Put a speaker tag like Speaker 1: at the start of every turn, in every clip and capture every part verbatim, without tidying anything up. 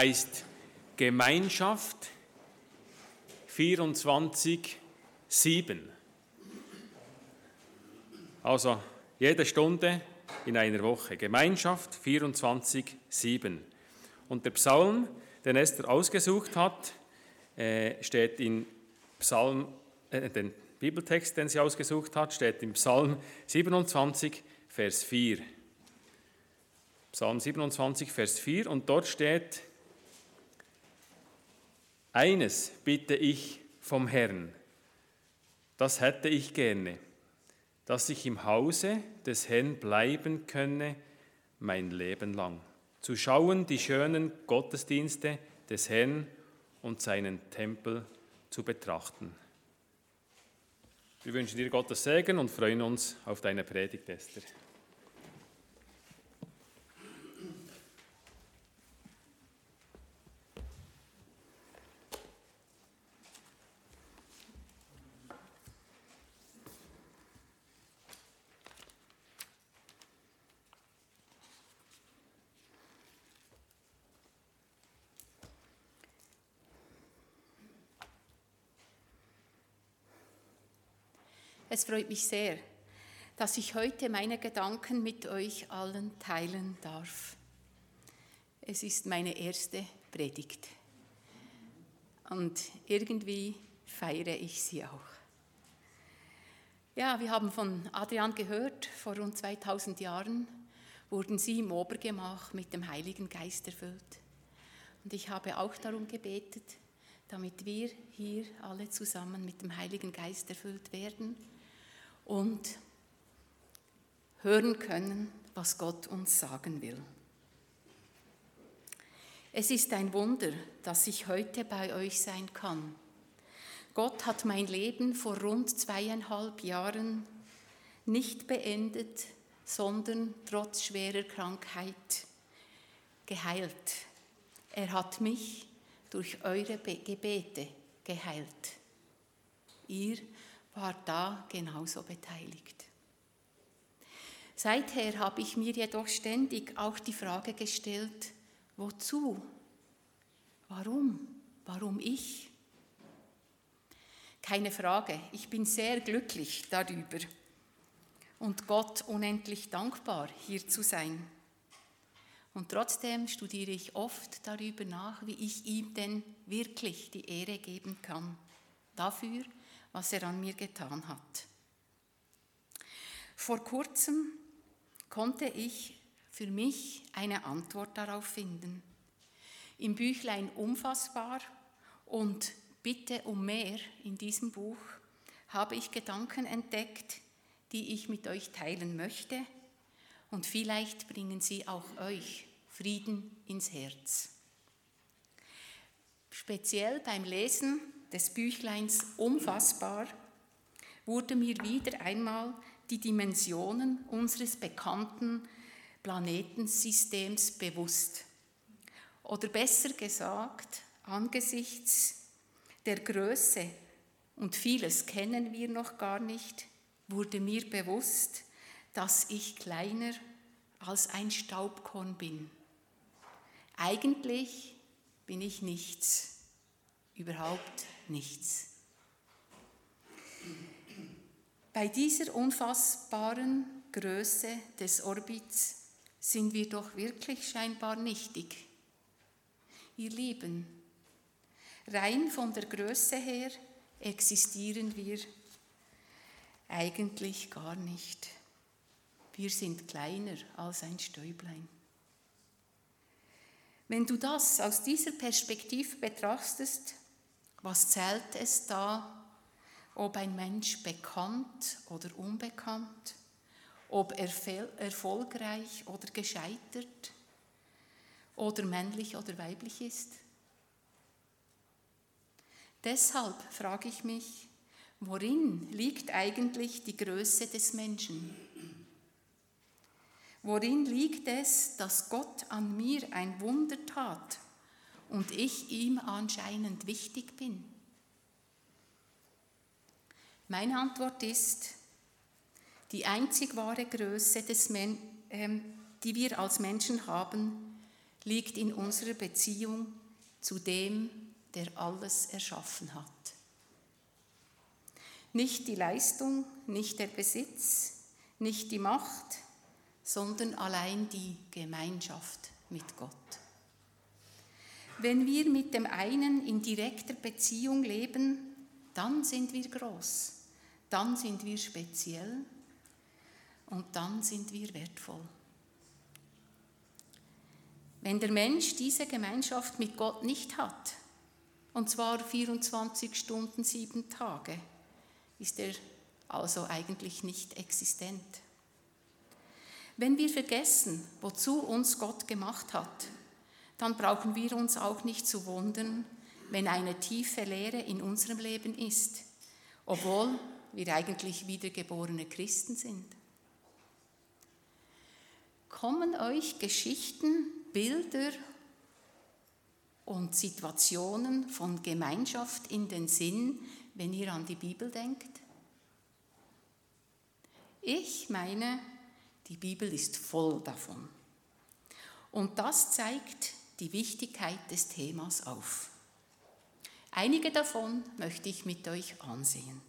Speaker 1: heißt Gemeinschaft vierundzwanzig sieben. Also jede Stunde in einer Woche. Gemeinschaft vierundzwanzig sieben. Und der Psalm, den Esther ausgesucht hat, steht in Psalm, äh, den Bibeltext, den sie ausgesucht hat, steht im Psalm siebenundzwanzig, Vers vier. Psalm siebenundzwanzig, Vers vier, und dort steht: Eines bitte ich vom Herrn, das hätte ich gerne, dass ich im Hause des Herrn bleiben könne mein Leben lang, zu schauen die schönen Gottesdienste des Herrn und seinen Tempel zu betrachten. Wir wünschen dir Gottes Segen und freuen uns auf deine Predigt, Esther.
Speaker 2: Es freut mich sehr, dass ich heute meine Gedanken mit euch allen teilen darf. Es ist meine erste Predigt und irgendwie feiere ich sie auch. Ja, wir haben von Adrian gehört, vor rund zweitausend Jahren wurden sie im Obergemach mit dem Heiligen Geist erfüllt. Und ich habe auch darum gebetet, damit wir hier alle zusammen mit dem Heiligen Geist erfüllt werden und hören können, was Gott uns sagen will. Es ist ein Wunder, dass ich heute bei euch sein kann. Gott hat mein Leben vor rund zweieinhalb Jahren nicht beendet, sondern trotz schwerer Krankheit geheilt. Er hat mich durch eure Gebete geheilt. Ihr war da genauso beteiligt. Seither habe ich mir jedoch ständig auch die Frage gestellt, wozu? Warum? Warum ich? Keine Frage, ich bin sehr glücklich darüber und Gott unendlich dankbar, hier zu sein. Und trotzdem studiere ich oft darüber nach, wie ich ihm denn wirklich die Ehre geben kann. Dafür, was er an mir getan hat. Vor kurzem konnte ich für mich eine Antwort darauf finden. Im Büchlein Unfassbar und Bitte um mehr in diesem Buch habe ich Gedanken entdeckt, die ich mit euch teilen möchte, und vielleicht bringen sie auch euch Frieden ins Herz. Speziell beim Lesen des Büchleins Unfassbar wurde mir wieder einmal die Dimensionen unseres bekannten Planetensystems bewusst. Oder besser gesagt, angesichts der Größe, und vieles kennen wir noch gar nicht, wurde mir bewusst, dass ich kleiner als ein Staubkorn bin. Eigentlich bin ich nichts. Überhaupt nichts. Bei dieser unfassbaren Größe des Orbits sind wir doch wirklich scheinbar nichtig. Ihr Lieben, rein von der Größe her existieren wir eigentlich gar nicht. Wir sind kleiner als ein Stäublein. Wenn du das aus dieser Perspektive betrachtest, was zählt es da, ob ein Mensch bekannt oder unbekannt, ob er erfolgreich oder gescheitert oder männlich oder weiblich ist? Deshalb frage ich mich, worin liegt eigentlich die Größe des Menschen? Worin liegt es, dass Gott an mir ein Wunder tat und ich ihm anscheinend wichtig bin? Meine Antwort ist, die einzig wahre Größe, des Men- ähm, die wir als Menschen haben, liegt in unserer Beziehung zu dem, der alles erschaffen hat. Nicht die Leistung, nicht der Besitz, nicht die Macht, sondern allein die Gemeinschaft mit Gott. Wenn wir mit dem einen in direkter Beziehung leben, dann sind wir groß, dann sind wir speziell und dann sind wir wertvoll. Wenn der Mensch diese Gemeinschaft mit Gott nicht hat, und zwar vierundzwanzig Stunden, sieben Tage, ist er also eigentlich nicht existent. Wenn wir vergessen, wozu uns Gott gemacht hat, dann brauchen wir uns auch nicht zu wundern, wenn eine tiefe Leere in unserem Leben ist, obwohl wir eigentlich wiedergeborene Christen sind. Kommen euch Geschichten, Bilder und Situationen von Gemeinschaft in den Sinn, wenn ihr an die Bibel denkt? Ich meine, die Bibel ist voll davon. Und das zeigt die Wichtigkeit des Themas auf. Einige davon möchte ich mit euch ansehen.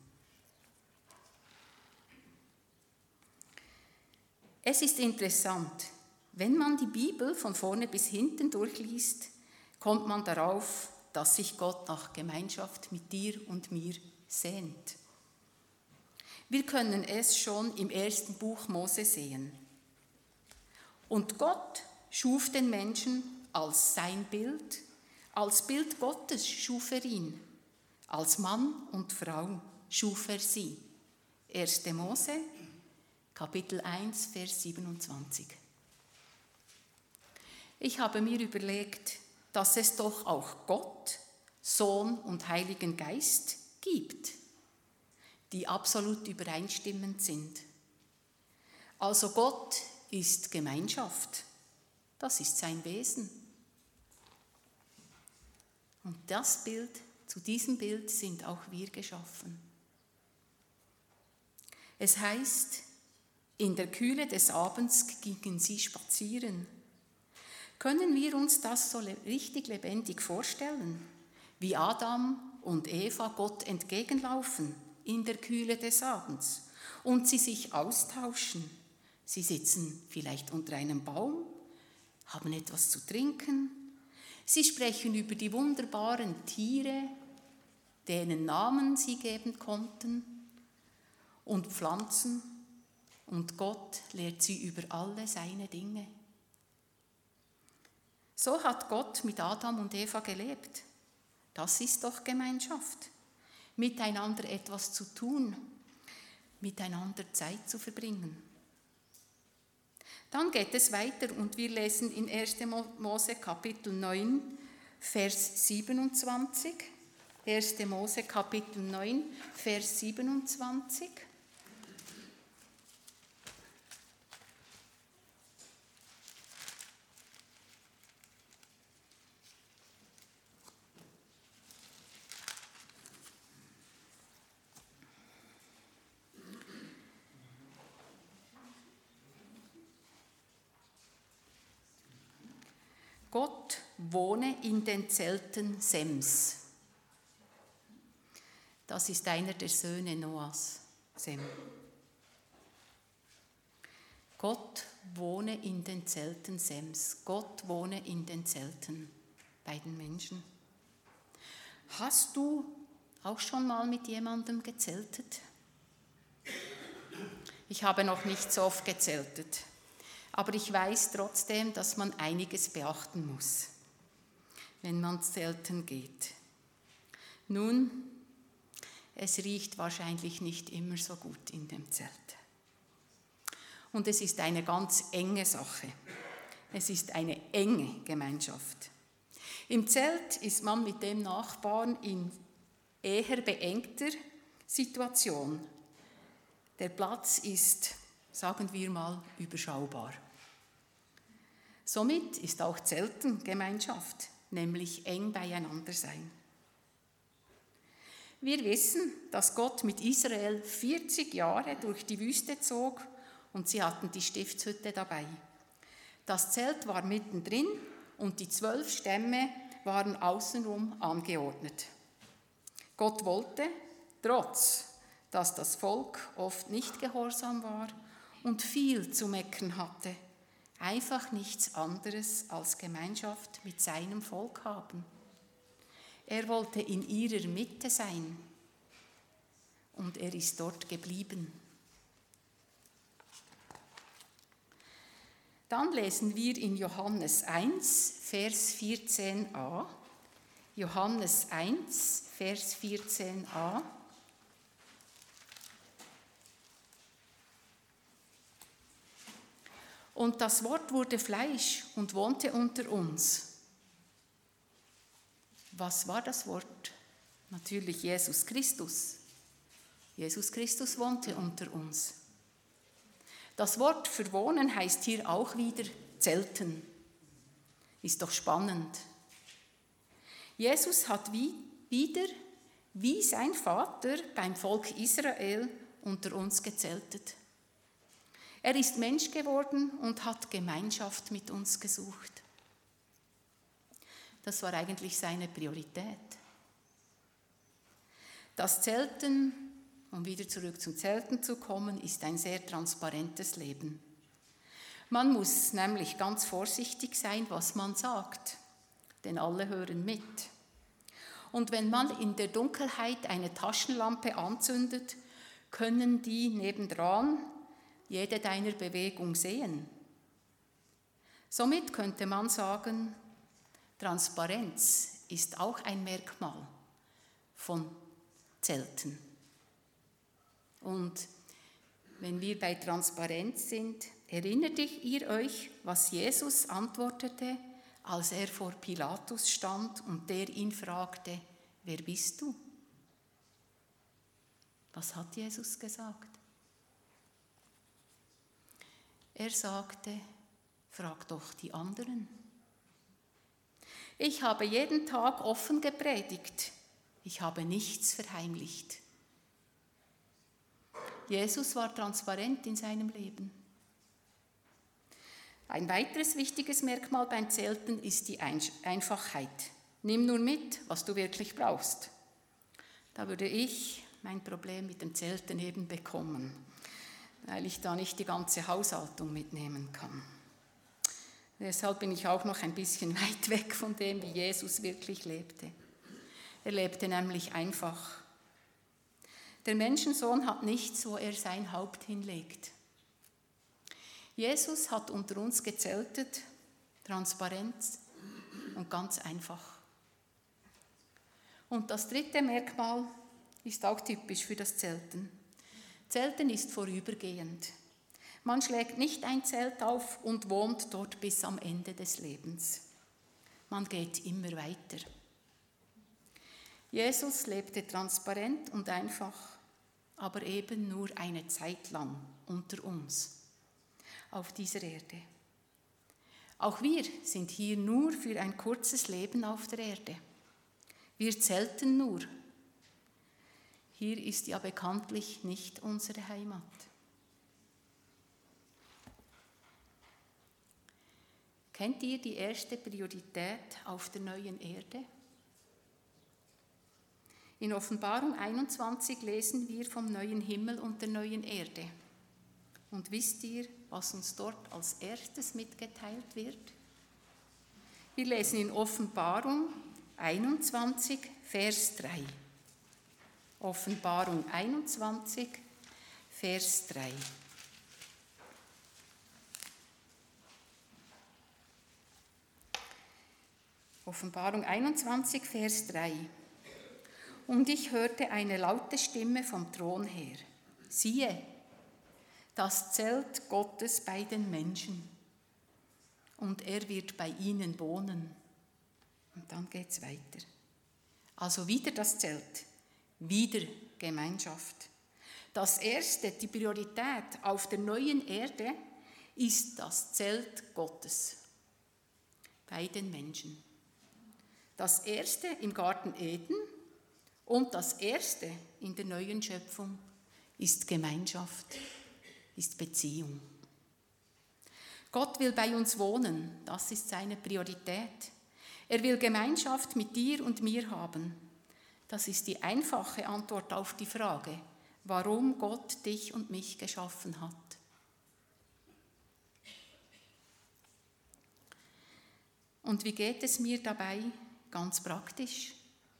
Speaker 2: Es ist interessant, wenn man die Bibel von vorne bis hinten durchliest, kommt man darauf, dass sich Gott nach Gemeinschaft mit dir und mir sehnt. Wir können es schon im ersten Buch Mose sehen. Und Gott schuf den Menschen als sein Bild, als Bild Gottes schuf er ihn, als Mann und Frau schuf er sie. erster Mose, Kapitel eins, Vers siebenundzwanzig. Ich habe mir überlegt, dass es doch auch Gott, Sohn und Heiligen Geist gibt, die absolut übereinstimmend sind. Also Gott ist Gemeinschaft, das ist sein Wesen. Und das Bild, zu diesem Bild sind auch wir geschaffen. Es heißt, in der Kühle des Abends gingen sie spazieren. Können wir uns das so richtig lebendig vorstellen, wie Adam und Eva Gott entgegenlaufen in der Kühle des Abends und sie sich austauschen? Sie sitzen vielleicht unter einem Baum, haben etwas zu trinken. Sie sprechen über die wunderbaren Tiere, denen Namen sie geben konnten, und Pflanzen, und Gott lehrt sie über alle seine Dinge. So hat Gott mit Adam und Eva gelebt. Das ist doch Gemeinschaft. Miteinander etwas zu tun, miteinander Zeit zu verbringen. Dann geht es weiter und wir lesen in erster Mose Kapitel neun, Vers siebenundzwanzig. erster Mose Kapitel neun, Vers siebenundzwanzig. Gott wohne in den Zelten Sems. Das ist einer der Söhne Noahs, Sem. Gott wohne in den Zelten Sems. Gott wohne in den Zelten bei den Menschen. Hast du auch schon mal mit jemandem gezeltet? Ich habe noch nicht so oft gezeltet. Aber ich weiß trotzdem, dass man einiges beachten muss, wenn man zelten geht. Nun, es riecht wahrscheinlich nicht immer so gut in dem Zelt. Und es ist eine ganz enge Sache. Es ist eine enge Gemeinschaft. Im Zelt ist man mit dem Nachbarn in eher beengter Situation. Der Platz ist, sagen wir mal, überschaubar. Somit ist auch Zelten Gemeinschaft, nämlich eng beieinander sein. Wir wissen, dass Gott mit Israel vierzig Jahre durch die Wüste zog und sie hatten die Stiftshütte dabei. Das Zelt war mittendrin und die zwölf Stämme waren außenrum angeordnet. Gott wollte, trotz dass das Volk oft nicht gehorsam war und viel zu meckern hatte, einfach nichts anderes als Gemeinschaft mit seinem Volk haben. Er wollte in ihrer Mitte sein und er ist dort geblieben. Dann lesen wir in Johannes eins, Vers vierzehn a. Johannes eins, Vers vierzehn a. Und das Wort wurde Fleisch und wohnte unter uns. Was war das Wort? Natürlich Jesus Christus. Jesus Christus wohnte unter uns. Das Wort für wohnen heißt hier auch wieder zelten. Ist doch spannend. Jesus hat wie, wieder, wie sein Vater beim Volk Israel, unter uns gezeltet. Er ist Mensch geworden und hat Gemeinschaft mit uns gesucht. Das war eigentlich seine Priorität. Das Zelten, um wieder zurück zum Zelten zu kommen, ist ein sehr transparentes Leben. Man muss nämlich ganz vorsichtig sein, was man sagt, denn alle hören mit. Und wenn man in der Dunkelheit eine Taschenlampe anzündet, können die nebendran jede deiner Bewegung sehen. Somit könnte man sagen, Transparenz ist auch ein Merkmal von Zelten. Und wenn wir bei Transparenz sind, erinnert ihr euch, was Jesus antwortete, als er vor Pilatus stand und der ihn fragte, wer bist du? Was hat Jesus gesagt? Er sagte, frag doch die anderen. Ich habe jeden Tag offen gepredigt. Ich habe nichts verheimlicht. Jesus war transparent in seinem Leben. Ein weiteres wichtiges Merkmal beim Zelten ist die Einfachheit. Nimm nur mit, was du wirklich brauchst. Da würde ich mein Problem mit dem Zelten eben bekommen, weil ich da nicht die ganze Haushaltung mitnehmen kann. Deshalb bin ich auch noch ein bisschen weit weg von dem, wie Jesus wirklich lebte. Er lebte nämlich einfach. Der Menschensohn hat nichts, wo er sein Haupt hinlegt. Jesus hat unter uns gezeltet, Transparenz und ganz einfach. Und das dritte Merkmal ist auch typisch für das Zelten. Zelten ist vorübergehend. Man schlägt nicht ein Zelt auf und wohnt dort bis am Ende des Lebens. Man geht immer weiter. Jesus lebte transparent und einfach, aber eben nur eine Zeit lang unter uns auf dieser Erde. Auch wir sind hier nur für ein kurzes Leben auf der Erde. Wir zelten nur. Hier ist ja bekanntlich nicht unsere Heimat. Kennt ihr die erste Priorität auf der neuen Erde? In Offenbarung einundzwanzig lesen wir vom neuen Himmel und der neuen Erde. Und wisst ihr, was uns dort als erstes mitgeteilt wird? Wir lesen in Offenbarung einundzwanzig, Vers drei. Offenbarung einundzwanzig, Vers drei. Offenbarung einundzwanzig, Vers drei. Und ich hörte eine laute Stimme vom Thron her. Siehe, das Zelt Gottes bei den Menschen. Und er wird bei ihnen wohnen. Und dann geht es weiter. Also wieder das Zelt, wieder Gemeinschaft. Das Erste, die Priorität auf der neuen Erde, ist das Zelt Gottes bei den Menschen. Das Erste im Garten Eden und das Erste in der neuen Schöpfung ist Gemeinschaft, ist Beziehung. Gott will bei uns wohnen, das ist seine Priorität. Er will Gemeinschaft mit dir und mir haben. Das ist die einfache Antwort auf die Frage, warum Gott dich und mich geschaffen hat. Und wie geht es mir dabei ganz praktisch?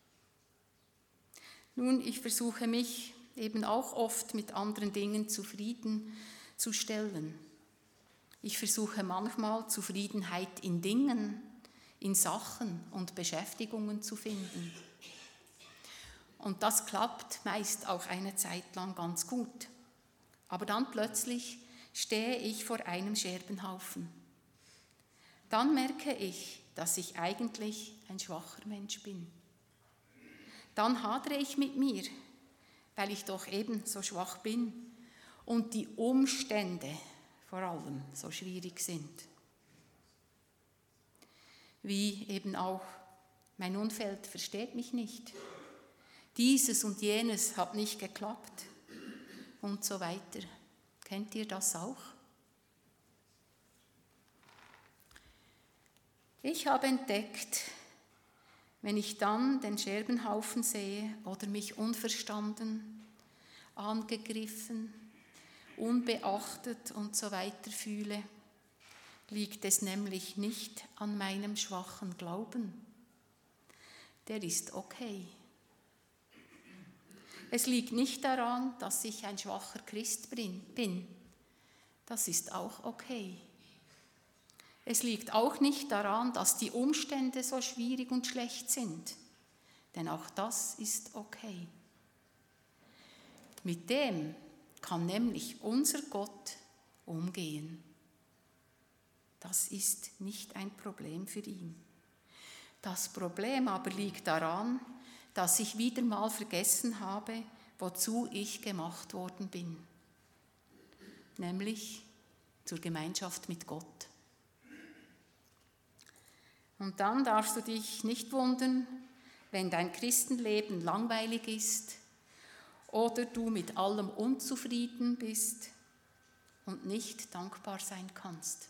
Speaker 2: Nun, ich versuche mich eben auch oft mit anderen Dingen zufriedenzustellen. Ich versuche manchmal Zufriedenheit in Dingen, in Sachen und Beschäftigungen zu finden. Und das klappt meist auch eine Zeit lang ganz gut. Aber dann plötzlich stehe ich vor einem Scherbenhaufen. Dann merke ich, dass ich eigentlich ein schwacher Mensch bin. Dann hadere ich mit mir, weil ich doch eben so schwach bin und die Umstände vor allem so schwierig sind. Wie eben auch mein Umfeld versteht mich nicht. Dieses und jenes hat nicht geklappt und so weiter. Kennt ihr das auch? Ich habe entdeckt, wenn ich dann den Scherbenhaufen sehe oder mich unverstanden, angegriffen, unbeachtet und so weiter fühle, liegt es nämlich nicht an meinem schwachen Glauben. Der ist okay. Es liegt nicht daran, dass ich ein schwacher Christ bin. Das ist auch okay. Es liegt auch nicht daran, dass die Umstände so schwierig und schlecht sind, denn auch das ist okay. Mit dem kann nämlich unser Gott umgehen. Das ist nicht ein Problem für ihn. Das Problem aber liegt daran, dass ich wieder mal vergessen habe, wozu ich gemacht worden bin, nämlich zur Gemeinschaft mit Gott. Und dann darfst du dich nicht wundern, wenn dein Christenleben langweilig ist oder du mit allem unzufrieden bist und nicht dankbar sein kannst.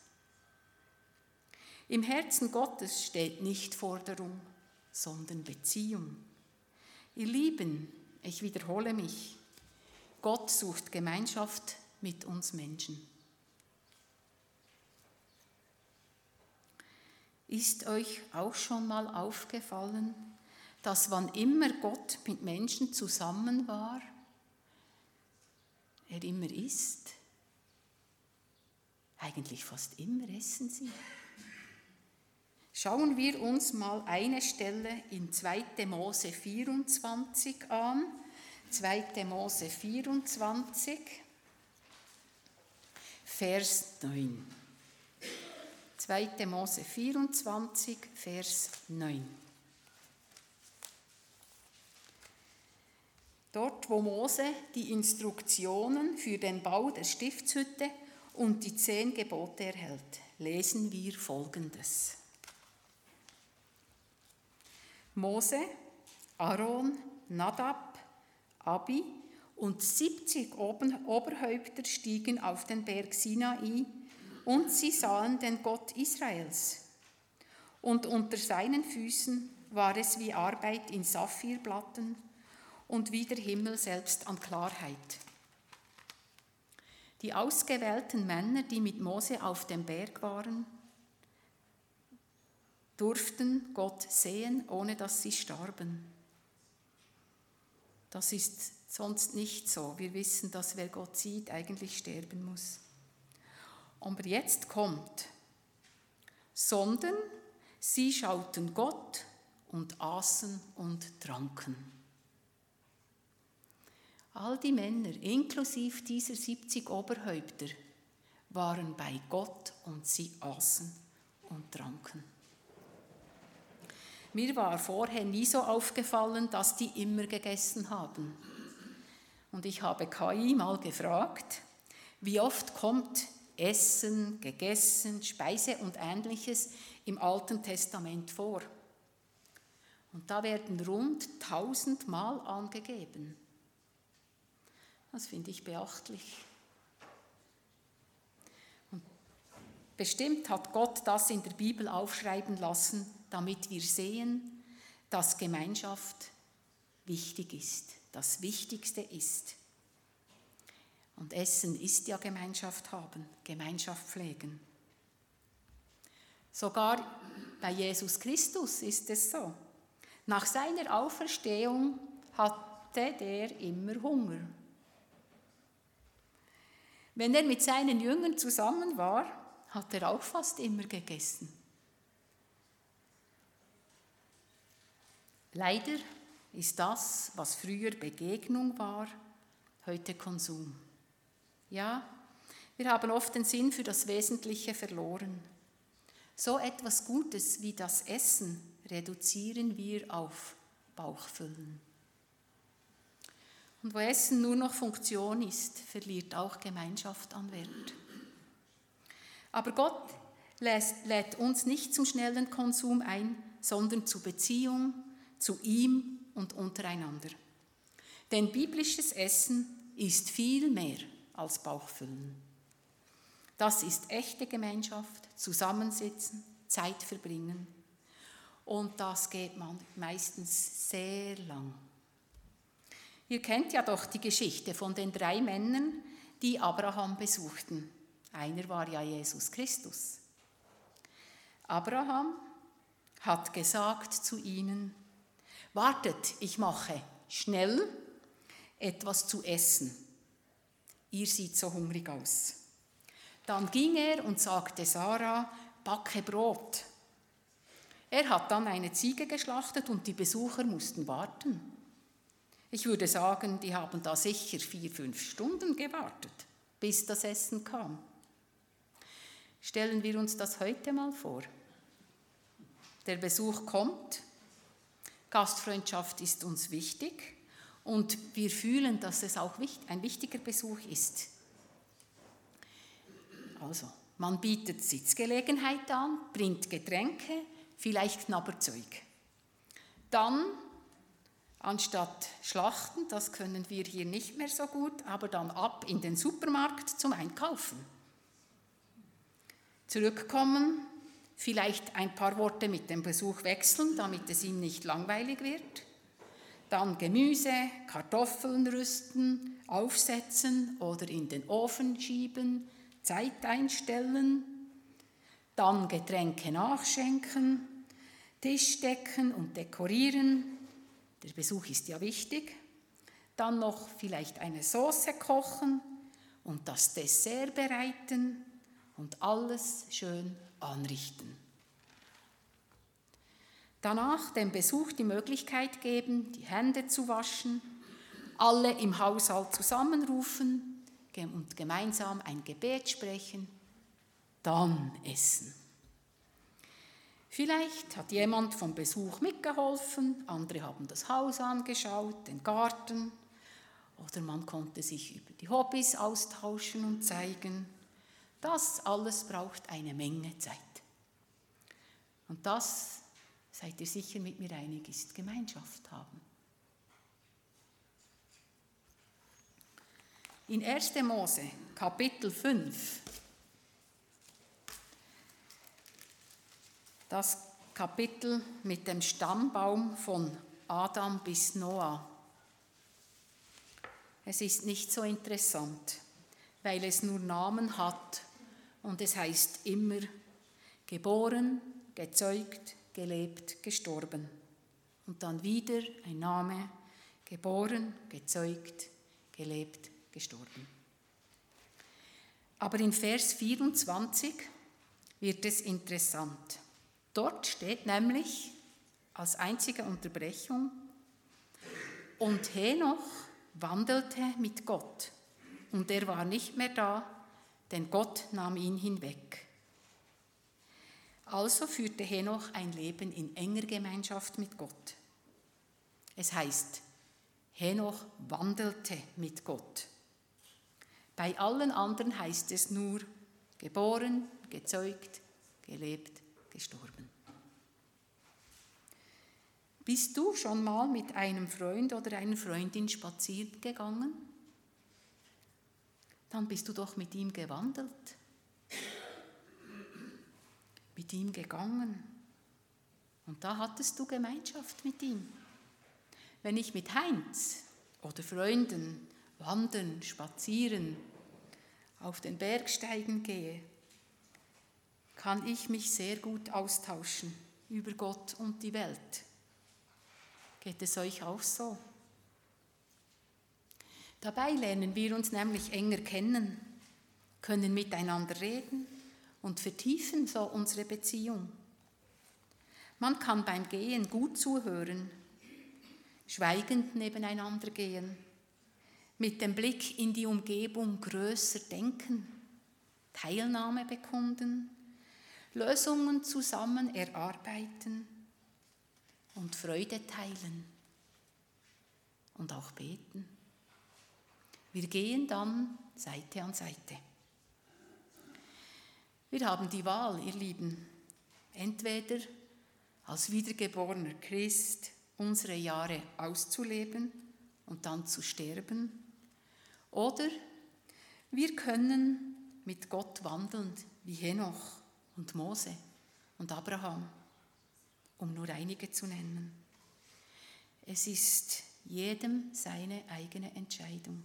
Speaker 2: Im Herzen Gottes steht nicht Forderung, sondern Beziehung. Ihr Lieben, ich wiederhole mich, Gott sucht Gemeinschaft mit uns Menschen. Ist euch auch schon mal aufgefallen, dass wann immer Gott mit Menschen zusammen war, er immer isst? Eigentlich fast immer essen sie. Schauen wir uns mal eine Stelle in zweiter Mose vierundzwanzig an. zweiter Mose vierundzwanzig, Vers neun. zweiter Mose vierundzwanzig, Vers neun. Dort, wo Mose die Instruktionen für den Bau der Stiftshütte und die zehn Gebote erhält, lesen wir Folgendes. Mose, Aaron, Nadab, Abi und siebzig Oberhäupter stiegen auf den Berg Sinai und sie sahen den Gott Israels. Und unter seinen Füßen war es wie Arbeit in Saphirplatten und wie der Himmel selbst an Klarheit. Die ausgewählten Männer, die mit Mose auf dem Berg waren, durften Gott sehen, ohne dass sie starben. Das ist sonst nicht so. Wir wissen, dass wer Gott sieht, eigentlich sterben muss. Aber jetzt kommt, sondern sie schauten Gott und aßen und tranken. All die Männer, inklusive dieser siebzig Oberhäupter, waren bei Gott und sie aßen und tranken. Mir war vorher nie so aufgefallen, dass die immer gegessen haben. Und ich habe K I mal gefragt, wie oft kommt Essen, gegessen, Speise und Ähnliches im Alten Testament vor. Und da werden rund tausend Mal angegeben. Das finde ich beachtlich. Und Bestimmt hat Gott das in der Bibel aufschreiben lassen, damit wir sehen, dass Gemeinschaft wichtig ist, das Wichtigste ist. Und Essen ist ja Gemeinschaft haben, Gemeinschaft pflegen. Sogar bei Jesus Christus ist es so. Nach seiner Auferstehung hatte der immer Hunger. Wenn er mit seinen Jüngern zusammen war, hat er auch fast immer gegessen. Leider ist das, was früher Begegnung war, heute Konsum. Ja, wir haben oft den Sinn für das Wesentliche verloren. So etwas Gutes wie das Essen reduzieren wir auf Bauchfüllen. Und wo Essen nur noch Funktion ist, verliert auch Gemeinschaft an Wert. Aber Gott lässt, lädt uns nicht zum schnellen Konsum ein, sondern zu Beziehung, zu ihm und untereinander. Denn biblisches Essen ist viel mehr als Bauchfüllen. Das ist echte Gemeinschaft, Zusammensitzen, Zeit verbringen. Und das geht man meistens sehr lang. Ihr kennt ja doch die Geschichte von den drei Männern, die Abraham besuchten. Einer war ja Jesus Christus. Abraham hat gesagt zu ihnen: Wartet, ich mache schnell etwas zu essen. Ihr seht so hungrig aus. Dann ging er und sagte Sarah: Backe Brot. Er hat dann eine Ziege geschlachtet und die Besucher mussten warten. Ich würde sagen, die haben da sicher vier, fünf Stunden gewartet, bis das Essen kam. Stellen wir uns das heute mal vor. Der Besuch kommt, Gastfreundschaft ist uns wichtig und wir fühlen, dass es auch ein wichtiger Besuch ist. Also, man bietet Sitzgelegenheit an, bringt Getränke, vielleicht Knabberzeug. Dann, anstatt Schlachten, das können wir hier nicht mehr so gut, aber dann ab in den Supermarkt zum Einkaufen. Zurückkommen, vielleicht ein paar Worte mit dem Besuch wechseln, damit es ihm nicht langweilig wird. Dann Gemüse, Kartoffeln rüsten, aufsetzen oder in den Ofen schieben, Zeit einstellen. Dann Getränke nachschenken, Tisch decken und dekorieren. Der Besuch ist ja wichtig. Dann noch vielleicht eine Sauce kochen und das Dessert bereiten und alles schön anrichten. Danach dem Besuch die Möglichkeit geben, die Hände zu waschen, alle im Haushalt zusammenrufen und gemeinsam ein Gebet sprechen, dann essen. Vielleicht hat jemand vom Besuch mitgeholfen, andere haben das Haus angeschaut, den Garten, oder man konnte sich über die Hobbys austauschen und zeigen. Das alles braucht eine Menge Zeit. Und das, seid ihr sicher mit mir einig, ist Gemeinschaft haben. In erster Mose, Kapitel fünf, das Kapitel mit dem Stammbaum von Adam bis Noah. Es ist nicht so interessant, weil es nur Namen hat und es heißt immer geboren, gezeugt, gelebt, gestorben. Und dann wieder ein Name, geboren, gezeugt, gelebt, gestorben. Aber in Vers vierundzwanzig wird es interessant. Dort steht nämlich als einzige Unterbrechung: Und Henoch wandelte mit Gott, und er war nicht mehr da, denn Gott nahm ihn hinweg. Also führte Henoch ein Leben in enger Gemeinschaft mit Gott. Es heißt, Henoch wandelte mit Gott. Bei allen anderen heißt es nur geboren, gezeugt, gelebt, gestorben. Bist du schon mal mit einem Freund oder einer Freundin spazieren gegangen? Dann bist du doch mit ihm gewandelt. mit ihm gegangen. Und da hattest du Gemeinschaft mit ihm. Wenn ich mit Heinz oder Freunden wandern, spazieren, auf den Bergsteigen gehe, kann ich mich sehr gut austauschen über Gott und die Welt. Geht es euch auch so? Dabei lernen wir uns nämlich enger kennen, können miteinander reden und vertiefen so unsere Beziehung. Man kann beim Gehen gut zuhören, schweigend nebeneinander gehen, mit dem Blick in die Umgebung größer denken, Teilnahme bekunden, Lösungen zusammen erarbeiten und Freude teilen und auch beten. Wir gehen dann Seite an Seite. Wir haben die Wahl, ihr Lieben, entweder als wiedergeborener Christ unsere Jahre auszuleben und dann zu sterben, oder wir können mit Gott wandeln wie Henoch und Mose und Abraham, um nur einige zu nennen. Es ist jedem seine eigene Entscheidung.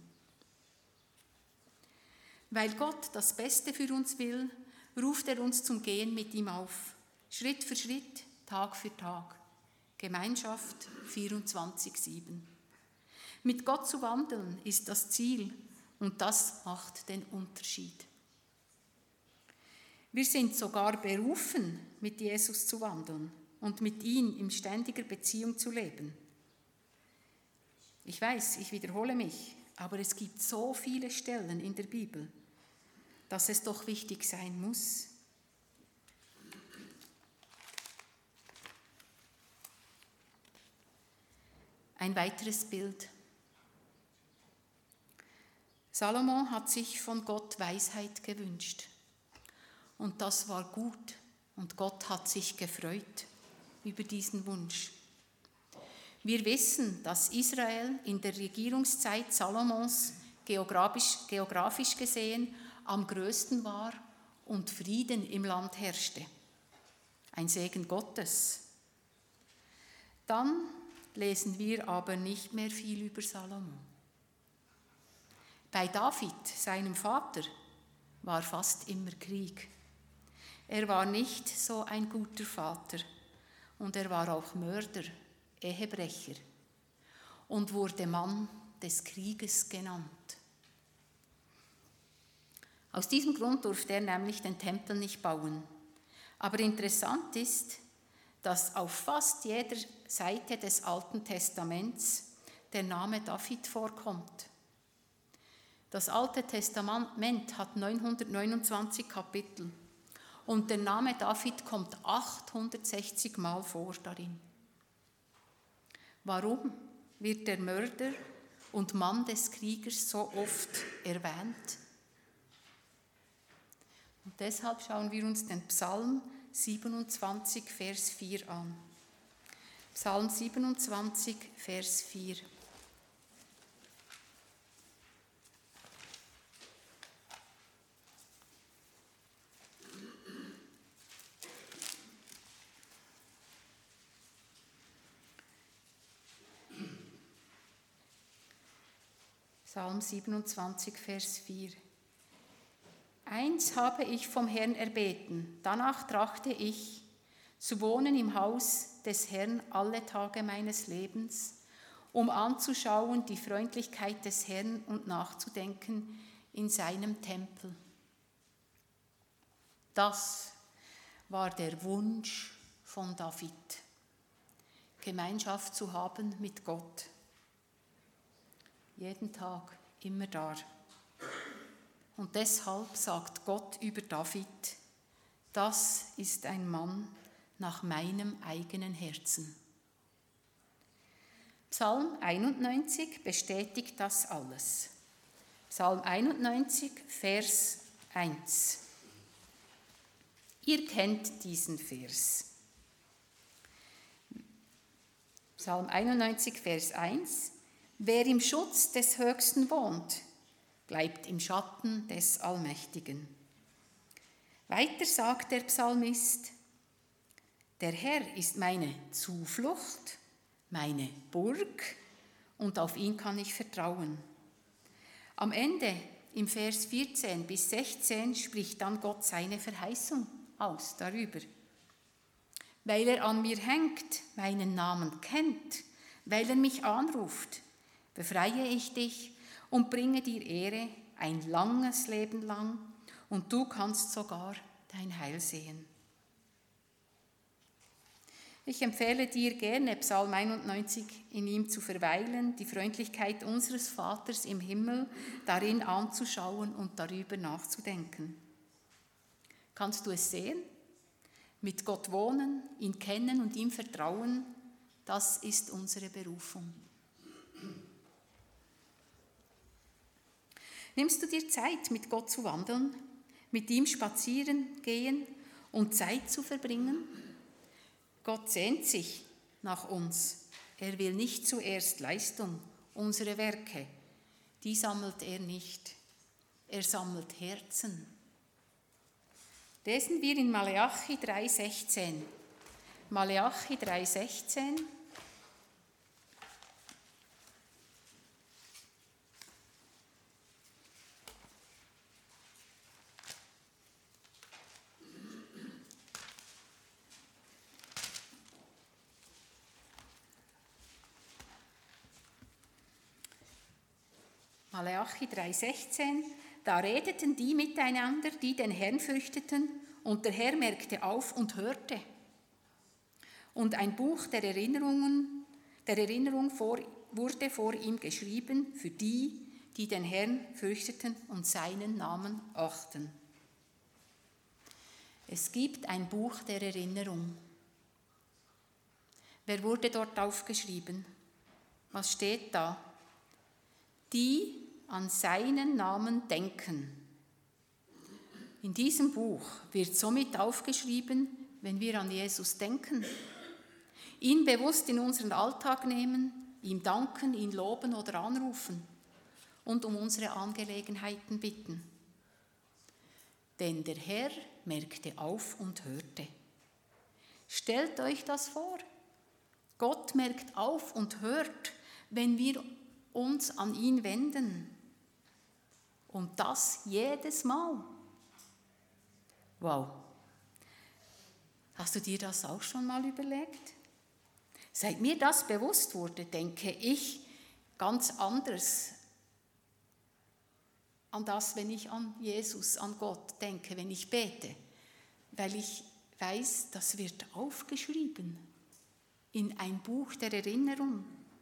Speaker 2: Weil Gott das Beste für uns will, ruft er uns zum Gehen mit ihm auf. Schritt für Schritt, Tag für Tag. Gemeinschaft vierundzwanzig sieben. Mit Gott zu wandeln ist das Ziel und das macht den Unterschied. Wir sind sogar berufen, mit Jesus zu wandeln und mit ihm in ständiger Beziehung zu leben. Ich weiß, ich wiederhole mich, aber es gibt so viele Stellen in der Bibel, dass es doch wichtig sein muss. Ein weiteres Bild. Salomo hat sich von Gott Weisheit gewünscht. Und das war gut. Und Gott hat sich gefreut über diesen Wunsch. Wir wissen, dass Israel in der Regierungszeit Salomons geografisch, geografisch gesehen am größten war und Frieden im Land herrschte. Ein Segen Gottes. Dann lesen wir aber nicht mehr viel über Salomo. Bei David, seinem Vater, war fast immer Krieg. Er war nicht so ein guter Vater und er war auch Mörder, Ehebrecher und wurde Mann des Krieges genannt. Aus diesem Grund durfte er nämlich den Tempel nicht bauen. Aber interessant ist, dass auf fast jeder Seite des Alten Testaments der Name David vorkommt. Das Alte Testament hat neunhundertneunundzwanzig Kapitel und der Name David kommt achthundertsechzig Mal vor darin. Warum wird der Mörder und Mann des Kriegers so oft erwähnt? Und deshalb schauen wir uns den Psalm siebenundzwanzig, Vers vier an. Psalm siebenundzwanzig, Vers vier. Psalm siebenundzwanzig, Vers vier. Eins habe ich vom Herrn erbeten, danach trachte ich, zu wohnen im Haus des Herrn alle Tage meines Lebens, um anzuschauen die Freundlichkeit des Herrn und nachzudenken in seinem Tempel. Das war der Wunsch von David, Gemeinschaft zu haben mit Gott. Jeden Tag, immer da. Und deshalb sagt Gott über David, das ist ein Mann nach meinem eigenen Herzen. Psalm einundneunzig bestätigt das alles. Psalm einundneunzig, Vers eins. Ihr kennt diesen Vers. Psalm einundneunzig, Vers eins. Wer im Schutz des Höchsten wohnt, bleibt im Schatten des Allmächtigen. Weiter sagt der Psalmist, Der Herr ist meine Zuflucht, meine Burg und auf ihn kann ich vertrauen. Am Ende, im Vers vierzehn bis sechzehn, spricht dann Gott seine Verheißung aus darüber. Weil er an mir hängt, meinen Namen kennt, weil er mich anruft, befreie ich dich und bringe dir Ehre ein langes Leben lang und du kannst sogar dein Heil sehen. Ich empfehle dir gerne, Psalm einundneunzig, in ihm zu verweilen, die Freundlichkeit unseres Vaters im Himmel darin anzuschauen und darüber nachzudenken. Kannst du es sehen? Mit Gott wohnen, ihn kennen und ihm vertrauen, das ist unsere Berufung. Nimmst du dir Zeit, mit Gott zu wandeln, mit ihm spazieren gehen und Zeit zu verbringen? Gott sehnt sich nach uns. Er will nicht zuerst Leistung, unsere Werke. Die sammelt er nicht. Er sammelt Herzen. Lesen wir in Maleachi drei sechzehn. Maleachi drei sechzehn. Maleachi drei sechzehn, da redeten die miteinander, die den Herrn fürchteten, und der Herr merkte auf und hörte. Und ein Buch der Erinnerungen, der Erinnerung vor, wurde vor ihm geschrieben für die, die den Herrn fürchteten und seinen Namen achten. Es gibt ein Buch der Erinnerung. Wer wurde dort aufgeschrieben? Was steht da? Die an seinen Namen denken. In diesem Buch wird somit aufgeschrieben, wenn wir an Jesus denken, ihn bewusst in unseren Alltag nehmen, ihm danken, ihn loben oder anrufen und um unsere Angelegenheiten bitten. Denn der Herr merkte auf und hörte. Stellt euch das vor. Gott merkt auf und hört, wenn wir uns an ihn wenden. Und das jedes Mal. Wow. Hast du dir das auch schon mal überlegt? Seit mir das bewusst wurde, denke ich ganz anders an das, wenn ich an Jesus, an Gott denke, wenn ich bete. Weil ich weiß, das wird aufgeschrieben in ein Buch der Erinnerung.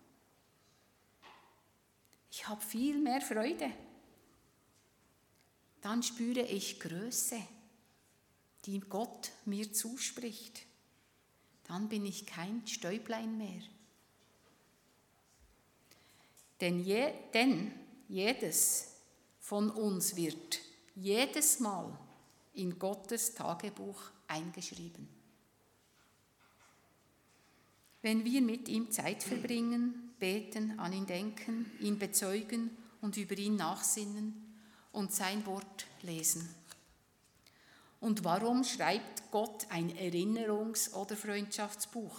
Speaker 2: Ich habe viel mehr Freude. Dann spüre ich Größe, die Gott mir zuspricht. Dann bin ich kein Stäublein mehr. Denn, je, denn jedes von uns wird jedes Mal in Gottes Tagebuch eingeschrieben. Wenn wir mit ihm Zeit verbringen, beten, an ihn denken, ihn bezeugen und über ihn nachsinnen und sein Wort lesen. Und warum schreibt Gott ein Erinnerungs- oder Freundschaftsbuch?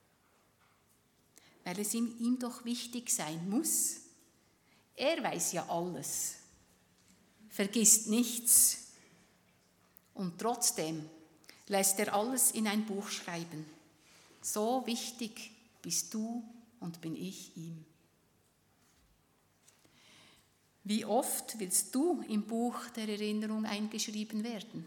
Speaker 2: Weil es ihm, ihm doch wichtig sein muss. Er weiß ja alles, vergisst nichts und trotzdem lässt er alles in ein Buch schreiben. So wichtig bist du und bin ich ihm. Wie oft willst du im Buch der Erinnerung eingeschrieben werden?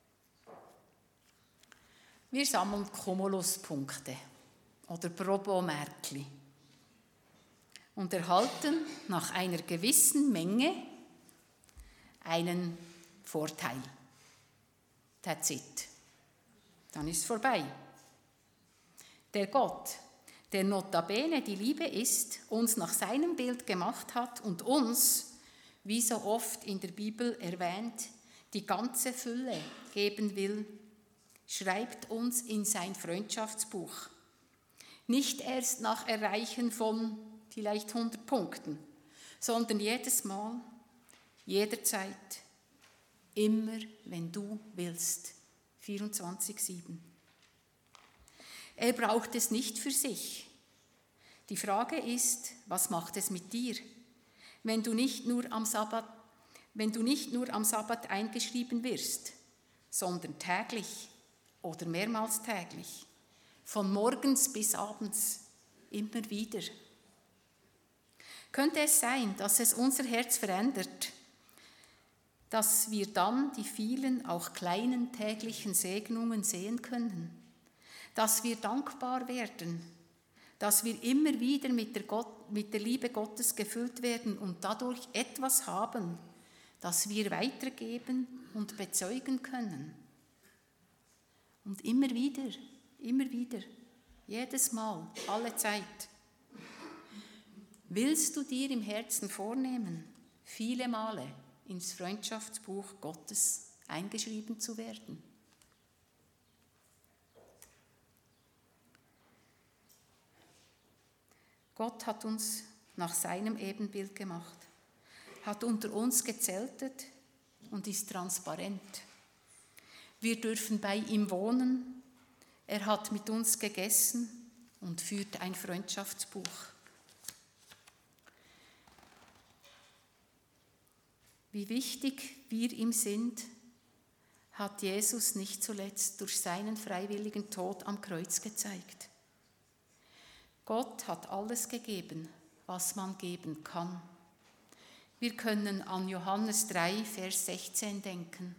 Speaker 2: Wir sammeln Cumuluspunkte oder Probomärkli und erhalten nach einer gewissen Menge einen Vorteil. That's it. Dann ist es vorbei. Der Gott, der notabene die Liebe ist, uns nach seinem Bild gemacht hat und uns, wie so oft in der Bibel erwähnt, die ganze Fülle geben will, schreibt uns in sein Freundschaftsbuch. Nicht erst nach Erreichen von vielleicht hundert Punkten, sondern jedes Mal, jederzeit, immer, wenn du willst. vierundzwanzig sieben. Er braucht es nicht für sich. Die Frage ist, was macht es mit dir, wenn du nicht nur am Sabbat, wenn du nicht nur am Sabbat eingeschrieben wirst, sondern täglich oder mehrmals täglich, von morgens bis abends, immer wieder. Könnte es sein, dass es unser Herz verändert, dass wir dann die vielen, auch kleinen täglichen Segnungen sehen können, dass wir dankbar werden, dass wir immer wieder mit der, Gott, mit der Liebe Gottes gefüllt werden und dadurch etwas haben, das wir weitergeben und bezeugen können. Und immer wieder, immer wieder, jedes Mal, alle Zeit. Willst du dir im Herzen vornehmen, viele Male ins Freundschaftsbuch Gottes eingeschrieben zu werden? Gott hat uns nach seinem Ebenbild gemacht, hat unter uns gezeltet und ist transparent. Wir dürfen bei ihm wohnen, er hat mit uns gegessen und führt ein Freundschaftsbuch. Wie wichtig wir ihm sind, hat Jesus nicht zuletzt durch seinen freiwilligen Tod am Kreuz gezeigt. Gott hat alles gegeben, was man geben kann. Wir können an Johannes drei, Vers sechzehn denken.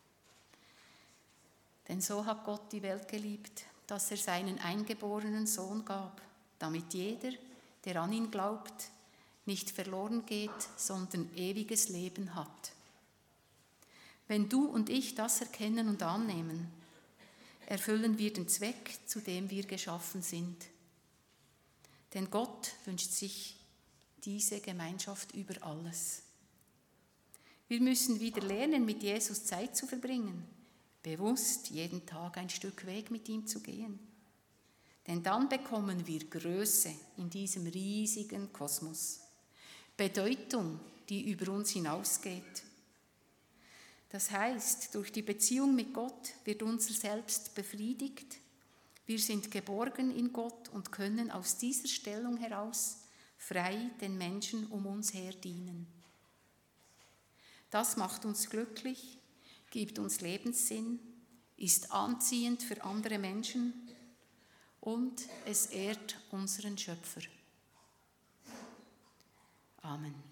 Speaker 2: Denn so hat Gott die Welt geliebt, dass er seinen eingeborenen Sohn gab, damit jeder, der an ihn glaubt, nicht verloren geht, sondern ewiges Leben hat. Wenn du und ich das erkennen und annehmen, erfüllen wir den Zweck, zu dem wir geschaffen sind. Denn Gott wünscht sich diese Gemeinschaft über alles. Wir müssen wieder lernen, mit Jesus Zeit zu verbringen, bewusst jeden Tag ein Stück Weg mit ihm zu gehen. Denn dann bekommen wir Größe in diesem riesigen Kosmos. Bedeutung, die über uns hinausgeht. Das heißt, durch die Beziehung mit Gott wird unser Selbst befriedigt. Wir sind geborgen in Gott und können aus dieser Stellung heraus frei den Menschen um uns her dienen. Das macht uns glücklich, gibt uns Lebenssinn, ist anziehend für andere Menschen und es ehrt unseren Schöpfer. Amen.